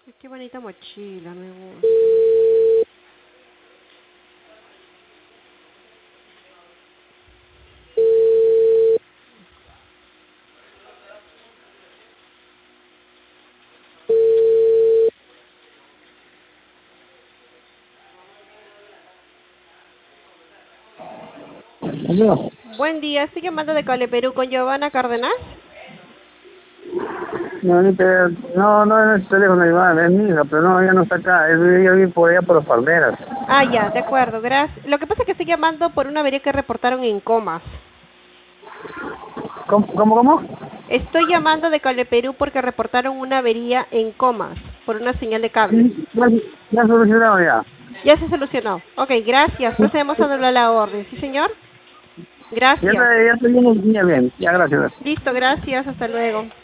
Ay, qué bonita mochila, me gusta. Aló. Buen día, estoy llamando de Cole Perú con Giovanna Cárdenas. No, no es el teléfono de Iván, es mi hija, pero no, ella no está acá, ella vive por allá por las palmeras. Ah, ya, de acuerdo, gracias. Lo que pasa es que estoy llamando por una avería que reportaron en Comas. ¿Cómo? Estoy llamando de Cole Perú porque reportaron una avería en Comas por una señal de cable. Sí, ya solucionado ya. Ya se solucionó. Ok, gracias. Procedemos a anular la orden. ¿Sí, señor? Ya Gracias. está, ya está bien, ya bien, ya gracias. Listo, gracias. Hasta luego.